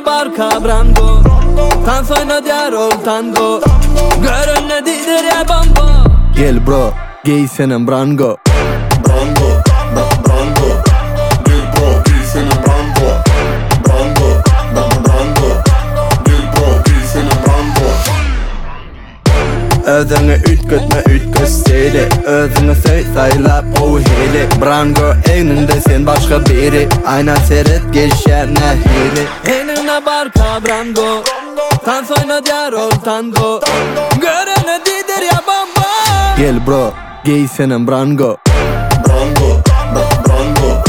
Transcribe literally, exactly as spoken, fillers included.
Enine barka brango Dans oyna diğer ol tango Görün ne didir ya bambo. Gel bro giy senin brango. Brango, ba brango. Gel bro giy senin brango. Brango, ba brango. Gel bro giy senin brango. Özüne üç götme üç gösteri. Özüne söy saylap o hili. Brango eyninde sen başka biri. Ayna seyret geçer nehiri. Enine barka brango Dans oyna diğer ol tango Görün ne didir ya bambo. Gel bro giy senin brango. Brango, ba brango.